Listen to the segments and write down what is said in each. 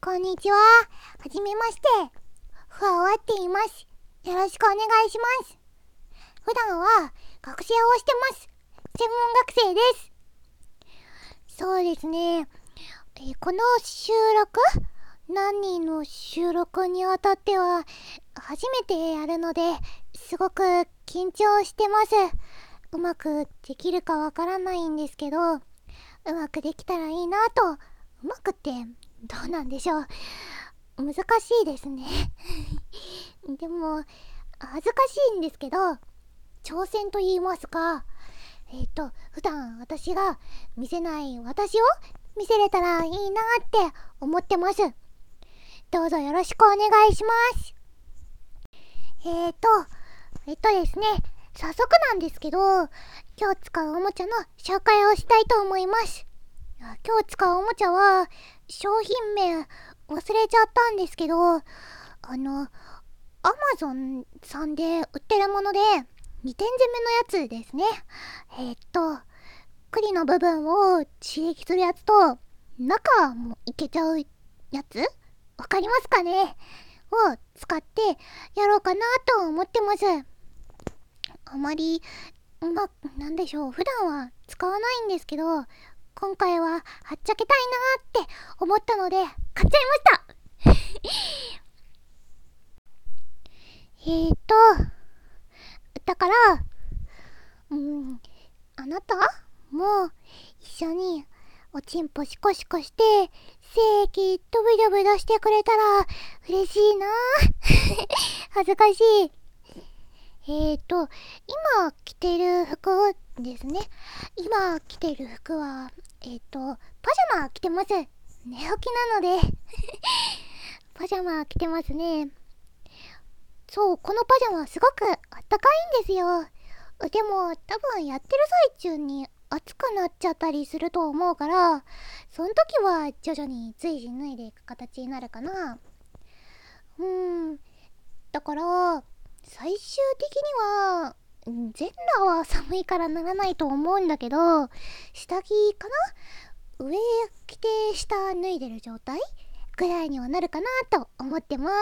こんにちは。はじめまして。ふわわって言います。よろしくお願いします。普段は学生をしてます。専門学生です。そうですね。この収録何人の収録にあたっては初めてやるので、すごく緊張してます。うまくできるかわからないんですけど、うまくできたらいいなと。うまくってどうなんでしょう。難しいですね。でも恥ずかしいんですけど、挑戦と言いますか、普段私が見せない私を見せれたらいいなって思ってます。どうぞよろしくお願いします。ですね、早速なんですけど、今日使うおもちゃの紹介をしたいと思います。今日使うおもちゃは商品名忘れちゃったんですけど、アマゾンさんで売ってるもので2点攻めのやつですね。栗の部分を刺激するやつと、中もいけちゃうやつ、わかりますかね、を使ってやろうかなと思ってます。あまりなんでしょう、普段は使わないんですけど、今回ははっちゃけたいなーって思ったので買っちゃいました。だからあなたも一緒におちんぽシコシコして精液ドブドブ出してくれたら嬉しいな。恥ずかしい。今着てる服ですね。今着てる服はパジャマ着てます。寝起きなのでパジャマ着てますね。そう、このパジャマすごくあったかいんですよ。でも多分やってる最中に暑くなっちゃったりすると思うから、その時は徐々に随時脱いでいく形になるかな。だから最終的には全裸は寒いからならないと思うんだけど、下着かな、上着て下脱いでる状態ぐらいにはなるかなと思ってます。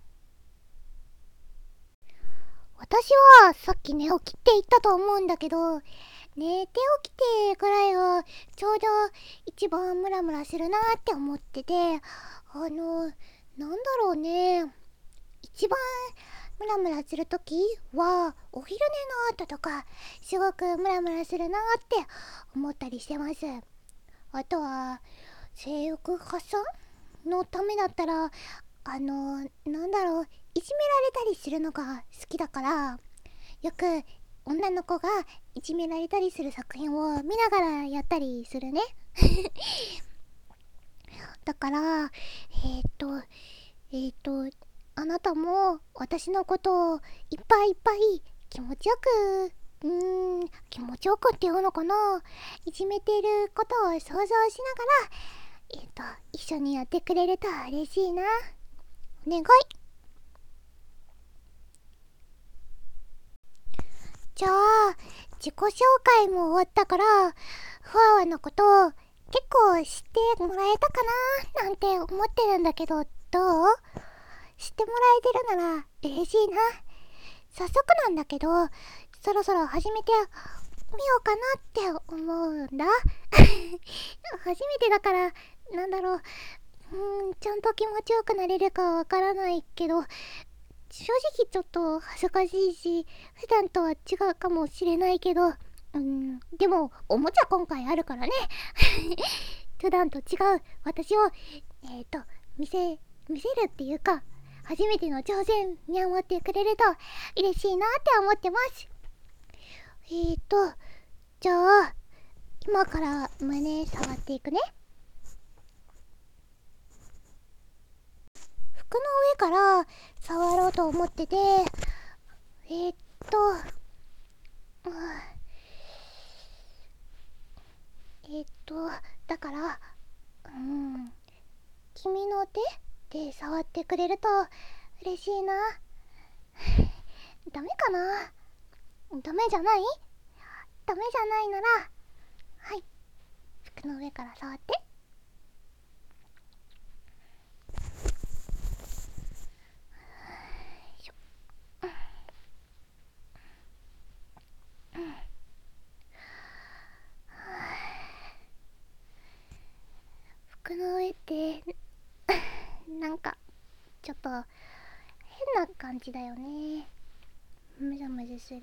私はさっき寝起きって言ったと思うんだけど、寝て起きてぐらいがちょうど一番ムラムラするなって思ってて、なんだろうね、一番ムラムラするときはお昼寝の後とかすごくムラムラするなって思ったりしてます。あとは性欲発散のためだったら、なんだろう、いじめられたりするのが好きだから、よく女の子がいじめられたりする作品を見ながらやったりするね。だからあなたも私のことをいっぱいいっぱい気持ちよく、気持ちよくっていうのかな、いじめていることを想像しながら、一緒にやってくれると嬉しいな。お願い。じゃあ自己紹介も終わったから、ふわわのこと結構知ってもらえたかななんて思ってるんだけど、どう？知ってもらえてるなら嬉しいな。早速なんだけど、そろそろ始めてみようかなって思うんだ。初めてだから、なんだろう、ちゃんと気持ちよくなれるかわからないけど、正直ちょっと恥ずかしいし、普段とは違うかもしれないけど、でもおもちゃ今回あるからね。普段と違う私を見せるっていうか、初めての挑戦に思ってくれると嬉しいなって思ってます。じゃあ今から胸触っていくね。服の上から触ろうと思ってて、だから、君の手で触ってくれると嬉しいな。ダメかな？ダメじゃない？ダメじゃないなら、はい、服の上から触って。 服の上ってなんかちょっと変な感じだよね。ムズムズする。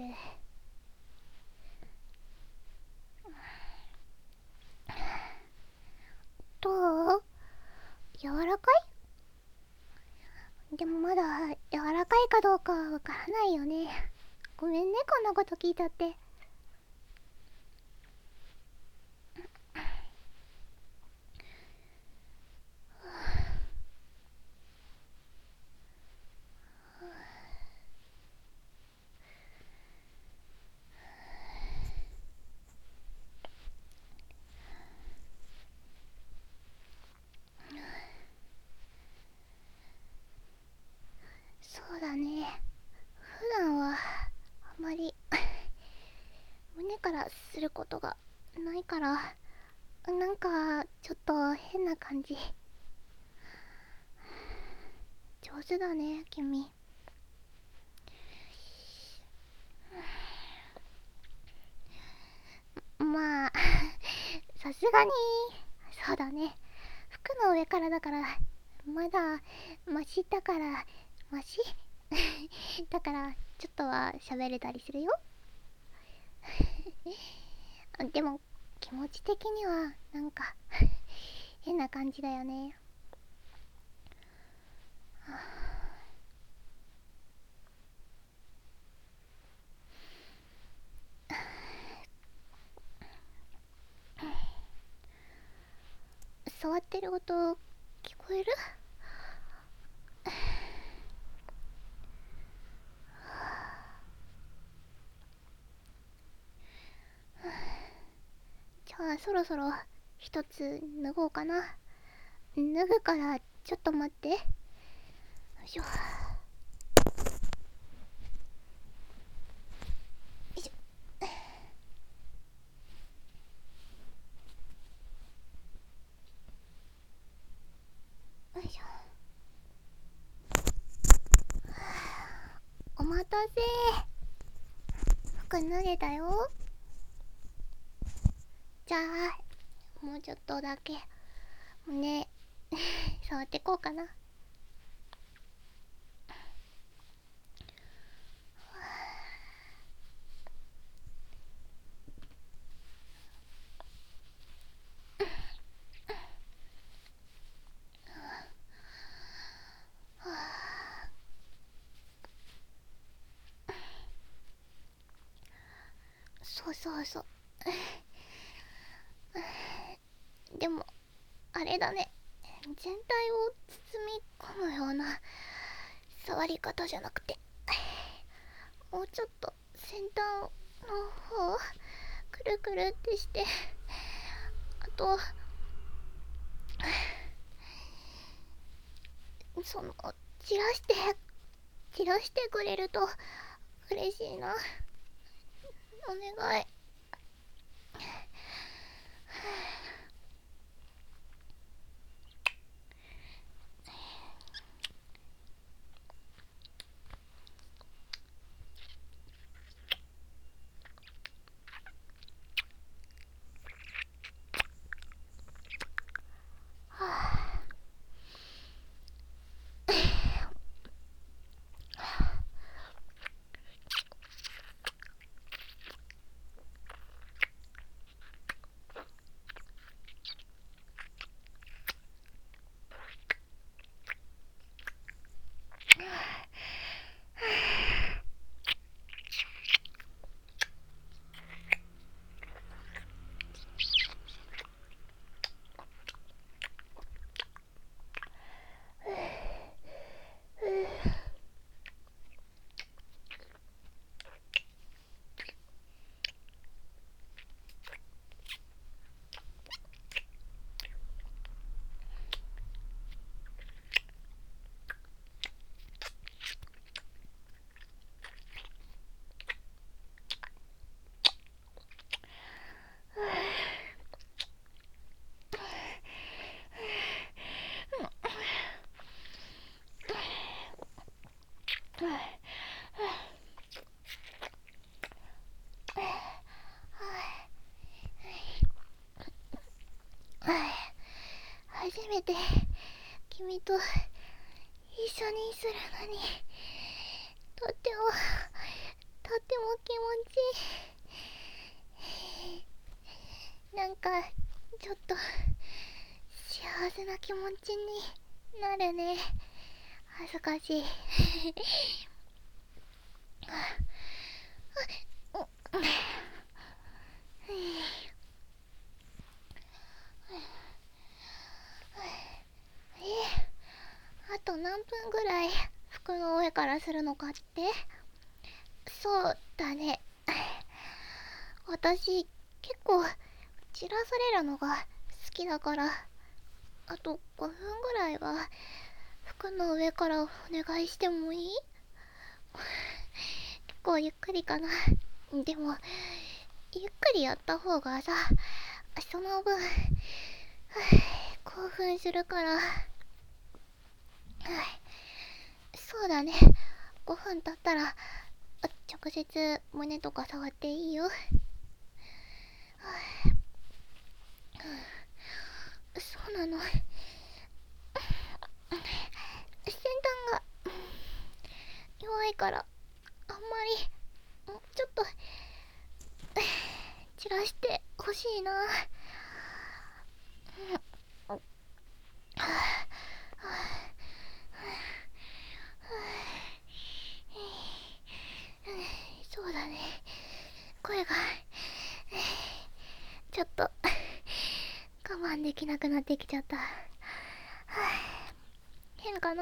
どう？柔らかい？でもまだ柔らかいかどうかわからないよね。ごめんね、こんなこと聞いちゃって。そうだね。普段はあまり胸からすることがないから、なんかちょっと変な感じ。上手だね、君。まあさすがにそうだね。服の上からだからまだマシだから、マシだからちょっとは喋れたりするよ。でも気持ち的にはなんか変な感じだよね。触ってる音聞こえる？じゃあそろそろ一つ脱ごうかな。脱ぐからちょっと待って。よいしょ。よいしょ。よいしょ。お待たせ。服脱げたよ。じゃあもうちょっとだけ胸触ってこうかな。そうそうそう。でもあれだね、全体を包み込むような触り方じゃなくて、もうちょっと先端の方くるくるってして、あとその散らしてくれると嬉しいな。お願い。 初めて君と一緒にするのにとっても気持ちいい。なんかちょっと幸せな気持ちになるね。恥ずかしい。あと何分ぐらい服の上からするのかって？そうだね。私結構散らされるのが好きだから、あと5分ぐらいは服の上からお願いしてもいい？結構ゆっくりかな。でもゆっくりやった方がさ、その分興奮するから。そうだね。5分経ったら直接胸とか触っていいよ。そうなの。先端が弱いからあんまりちょっと散らしてほしいな。そうだね。声がちょっと我慢できなくなってきちゃった。変かな。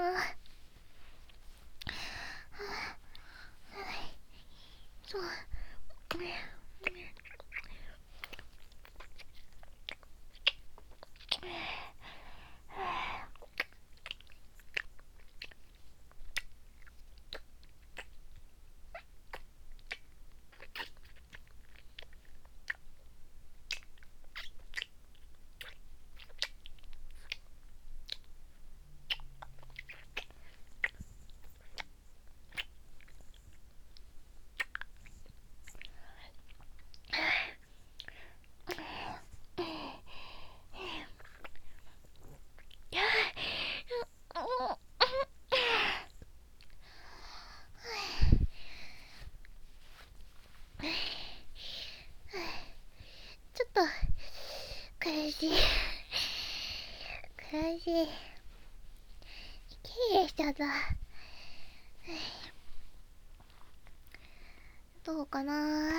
そう。ちょっと苦しい。苦しい。息切れしちゃった。どうかな。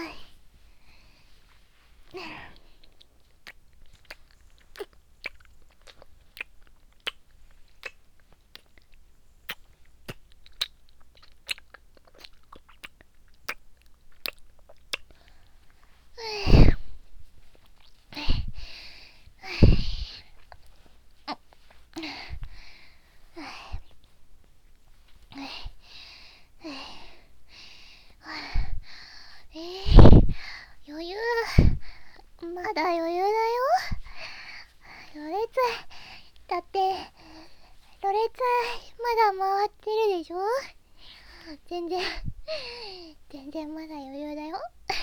余裕。まだ余裕だよ。ろれつだって、ろれつまだ回ってるでしょ。全然まだ余裕だよ。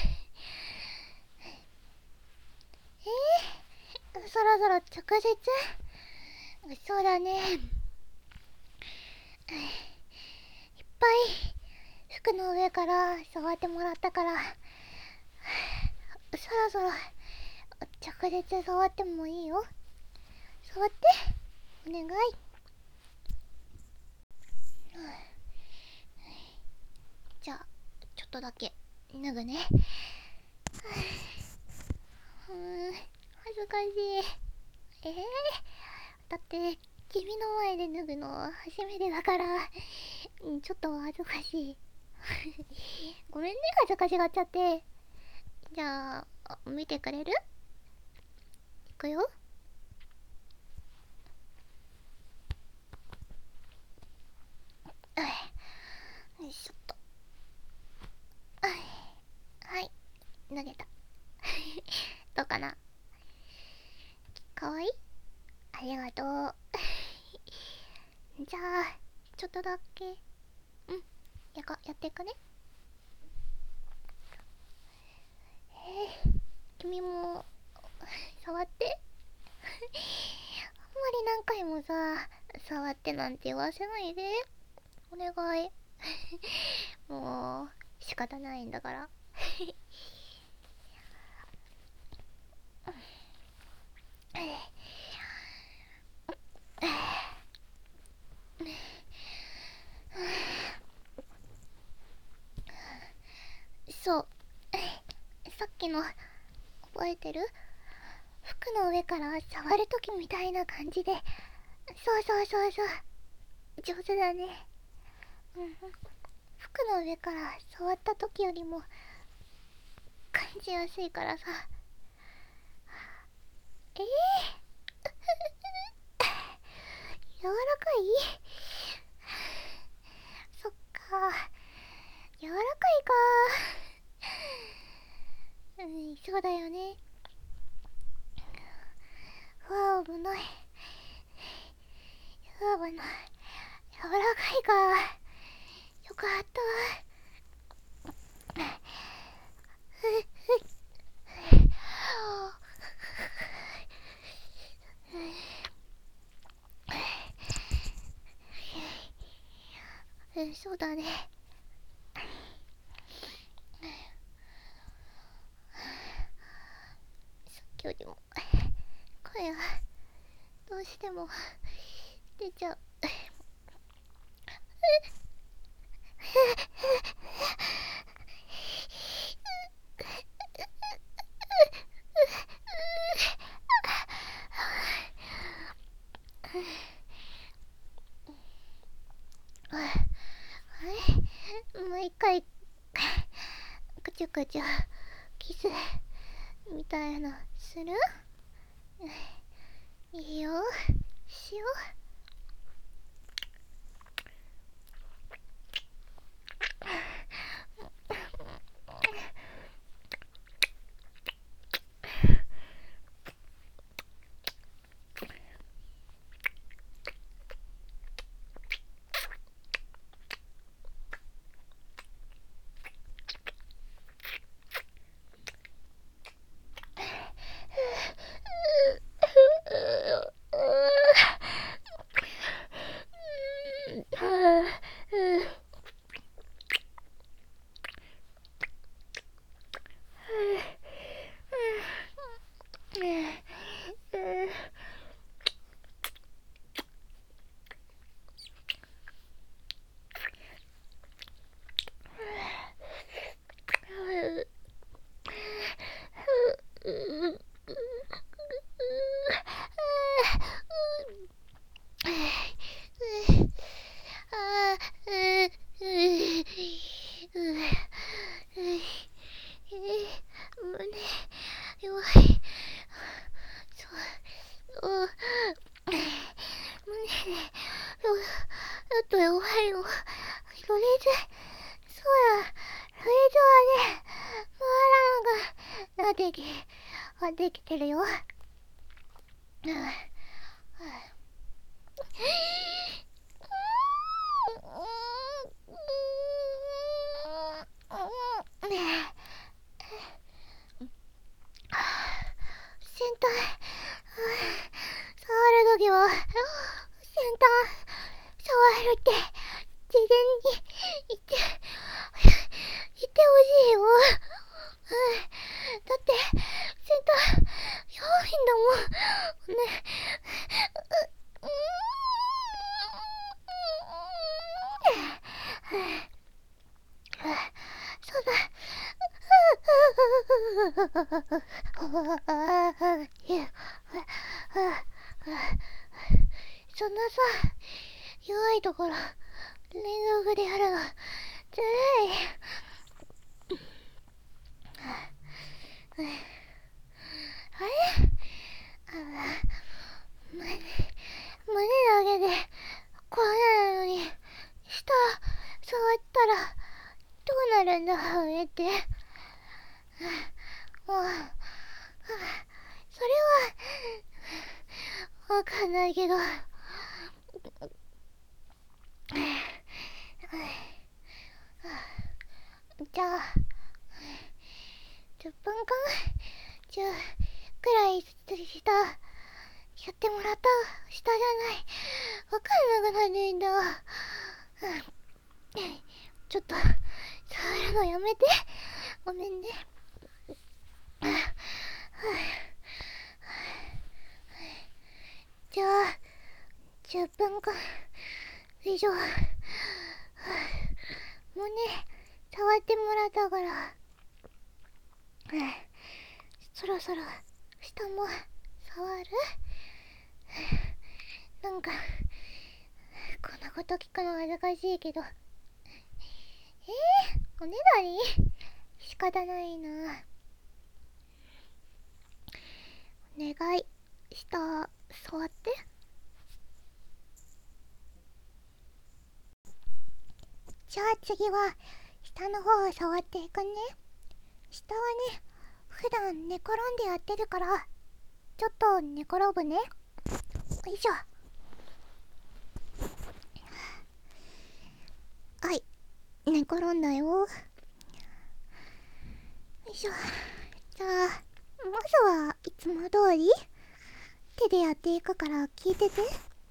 そろそろ直接。そうだね。いっぱい服の上から触ってもらったから、そろそろ直接触ってもいいよ。触って、お願い。じゃあちょっとだけ脱ぐね。恥ずかしい。だって君の前で脱ぐの初めてだからちょっと恥ずかしい。ごめんね、恥ずかしがっちゃって。じゃあ見てくれる？いくよ。よいしょっと。はい、脱げた。どうかな？かわいい？ありがとう。じゃあちょっとだけやっていくね。君も触って。あんまり何回もさ、触ってなんて言わせないで。お願い。もう、仕方ないんだから。そう。さっきの、覚えてる？服の上から触るときみたいな感じで。そうそうそうそう。上手だね。うん。服の上から触ったときよりも、感じやすいからさ。柔らかい？そっか。柔らかいか。そうだよね。危ない。危ない。柔らかいか。よかった。そうだね。さっきよりも声がどうしても出ちゃう。もう一回くちゅくちゅキスみたいなする？いいよ、しよう。胸弱い。そう、胸ちょっと弱いの。ロレズ、そうや、ロレズはね、回らなくなってきてるよ。先端、触るときは、先端、触るって、事前に言ってほしいよ。だって、先端、弱いんだもん。ね。そうだ。そんなさ、弱いところ、連続でやるの、ずるい。あれ？胸だけで、こうなるのに、下、触ったら、どうなるんだ、上って。もう、それは、わかんないけど、じゃあ、10分間、10くらいしたやってもらった下じゃない。わかんなくなってんだ。ちょっと触るのやめて。ごめんね。じゃあ10分間以上もうね、触ってもらったから、そろそろ下も触る。なんかこんなこと聞くの恥ずかしいけど、おねだり仕方ないな。お願い。下触って。じゃあ次は下の方を触っていくね。下はね、普段寝転んでやってるから、ちょっと寝転ぶね。よいしょ。はい、寝転んだよ。よいしょ。じゃあまずはいつも通り手でやっていくから聞いてて。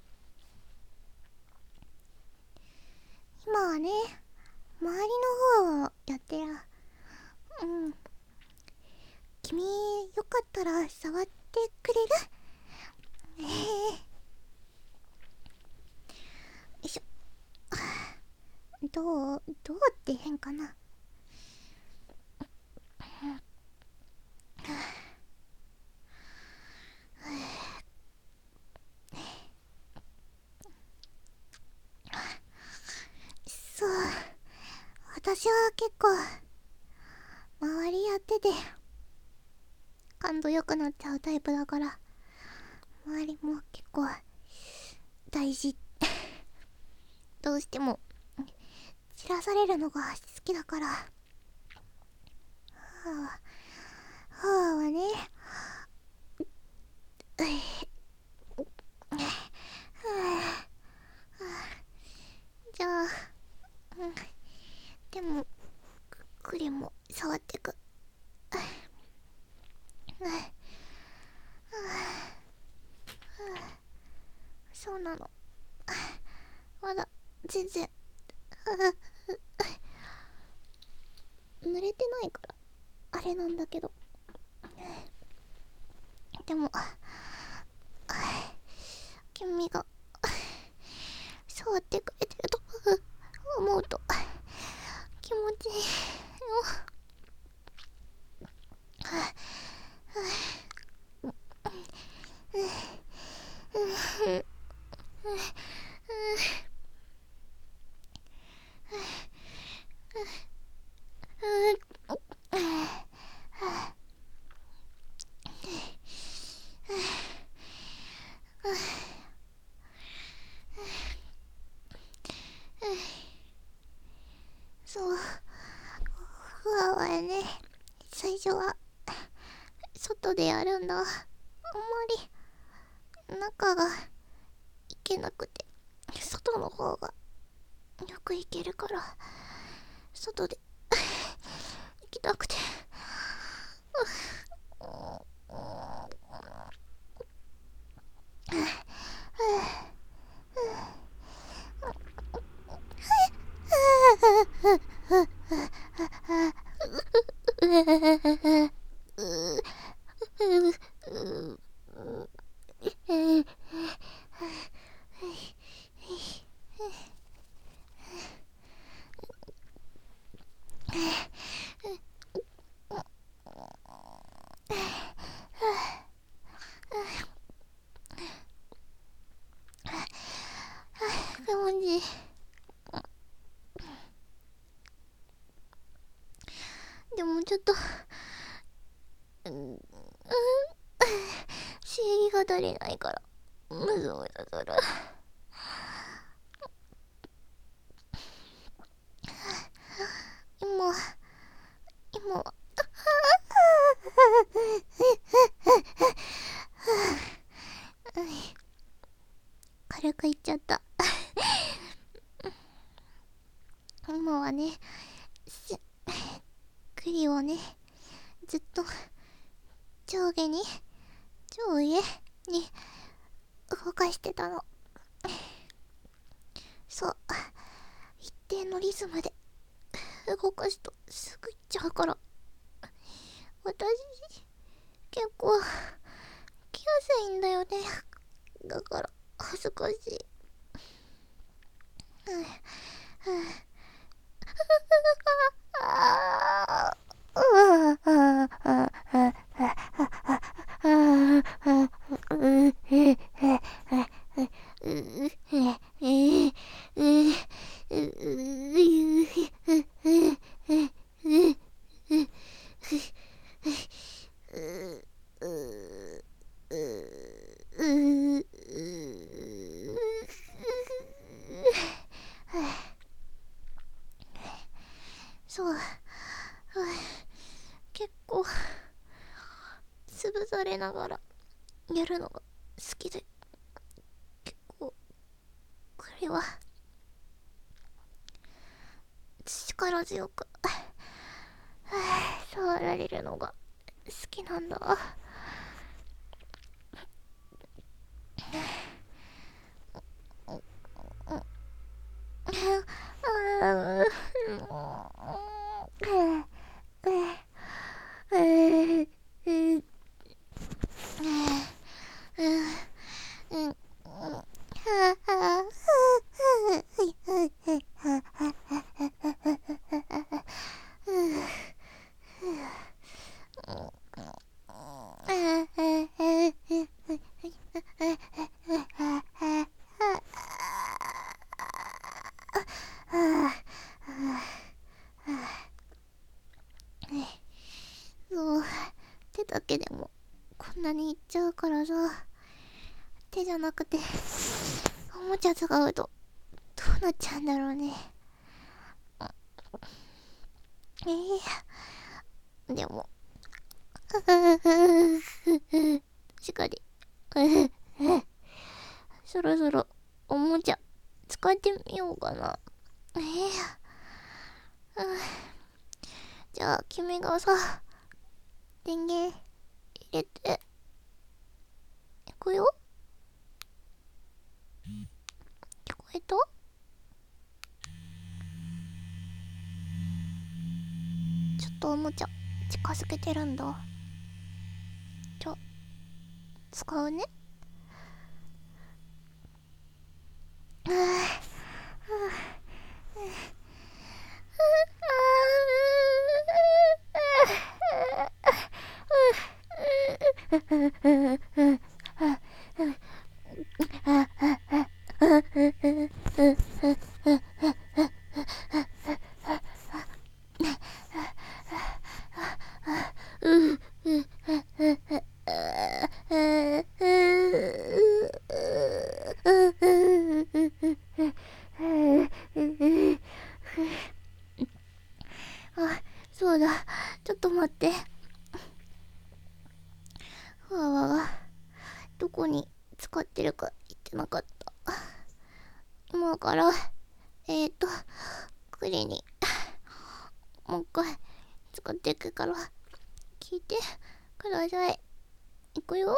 今はね、周りの方をやってる。君よかったら触ってくれる？よいしょ。どうって変かな。そう、私は結構周りやってて感度良くなっちゃうタイプだから、周りも結構大事。どうしても散らされるのが好きだから。はね、じゃあ、でもクリも触ってく。そうなの。まだ全然濡れてないからあれなんだけど、でも君が触ってくれてると思うと気持ちいいよ。そう、ふわはね、最初は外でやるんだ。あんまり中がいけなくて、外の方がよくいけるから、外で行きたくて。気持ちいい。でもちょっと刺激が足りないからムズムズする。今は軽くいっちゃった。今はね、栗をね、ずっと上下に上に動かしてたの。そう、一定のリズムで動かすとすぐ行っちゃうから。私結構来やすいんだよね。だから恥ずかしい。そう、結構潰されながらやるのが好きで、結構これは力強く触られるのが好きなんだ。そう、手だけでもこんなにいっちゃうからさ。手じゃなくておもちゃ使うとどうなっちゃうんだろうね。でもしかりそろそろおもちゃ使ってみようかな。じゃあ君がさ、電源入れていくよ。聞こえた？ちょっとおもちゃ近づけてるんだ。じゃあ使うね。あ、そうだ。ちょっと待って。ふわわがどこに使ってるか言ってなかった。今からクリにもう一回使っていくから聞いてください。いくよ。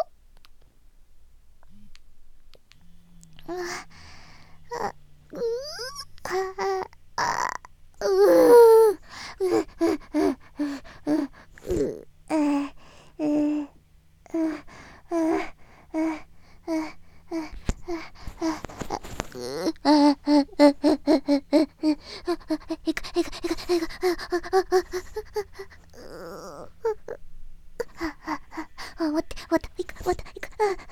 ああうああう待って待って、いく、待って、いく。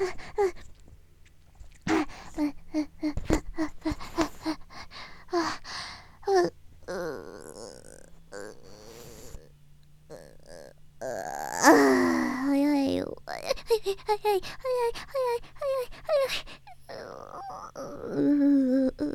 早いよ。早い、早い、早い、早い、早い、早い。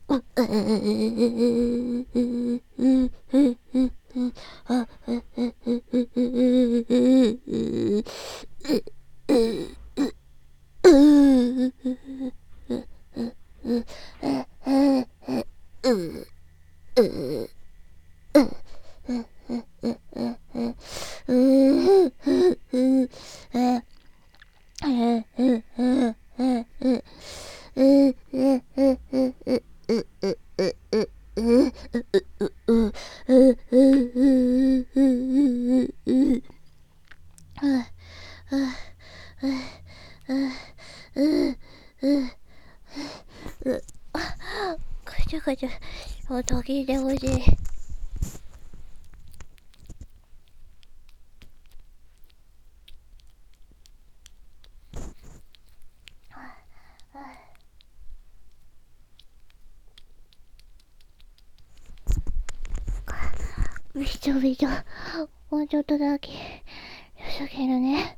ぐちゅぐちゅ音聞いてほしい。びちょびちょ、もうちょっとだけよすぎるね。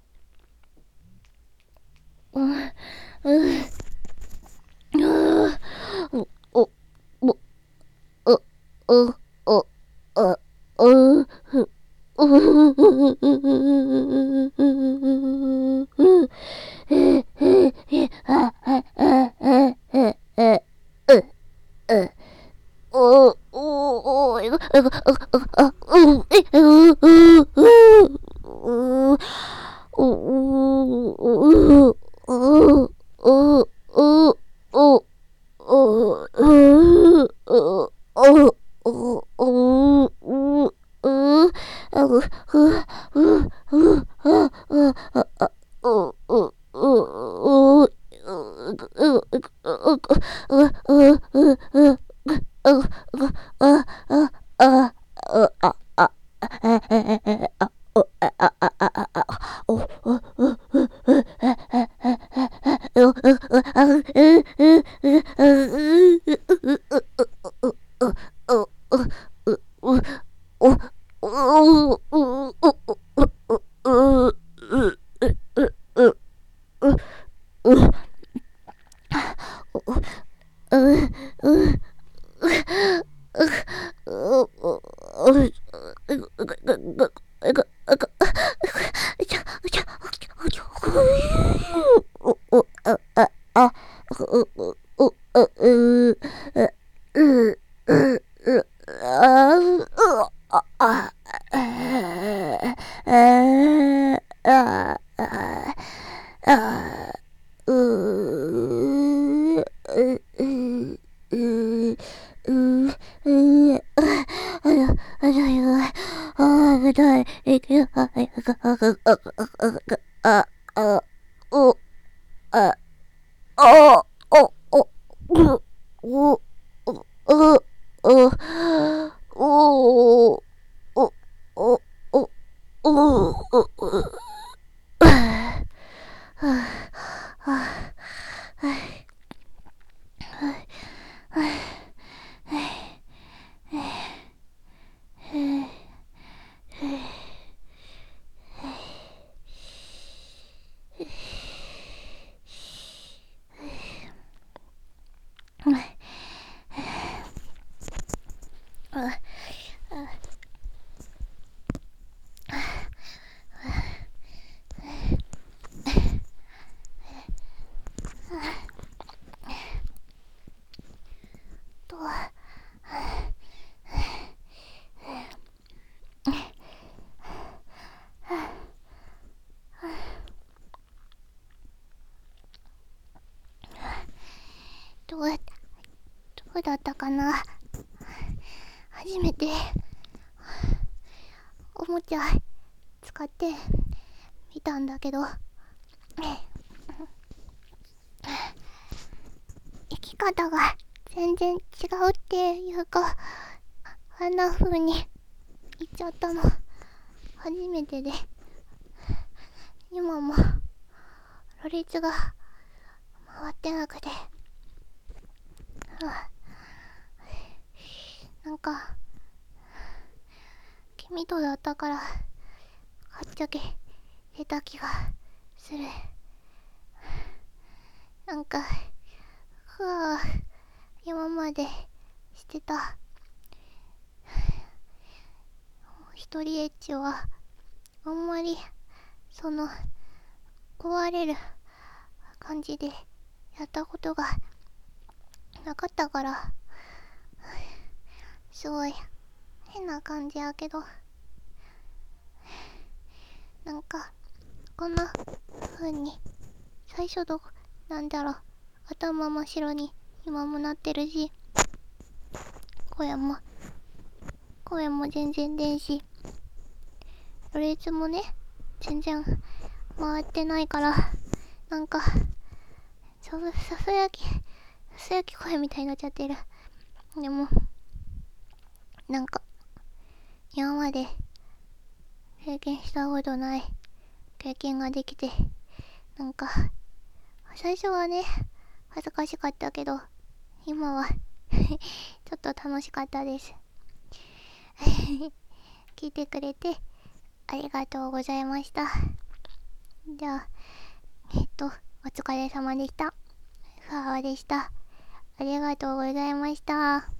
どうだったかな。初めておもちゃ使ってみたんだけど、生き方が全然違うっていうか、あんな風に言っちゃったの初めてで、今もロリツが回ってなくて、なんか君とだったからはっちゃけ出た気がする。なんかふわ今までしてた一人エッチはあんまり壊れる感じでやったことがなかったから、すごい変な感じやけど、なんかこんな風に最初なんだろう、頭真っ白に今もなってるし、声も全然出んし、ろれつもね全然回ってないから、なんかささやき声みたいになっちゃってる。でもなんか今まで経験したことない経験ができて、なんか最初はね恥ずかしかったけど、今はちょっと楽しかったです聞いてくれてありがとうございました。じゃあお疲れ様でした。ふわわでした。ありがとうございました。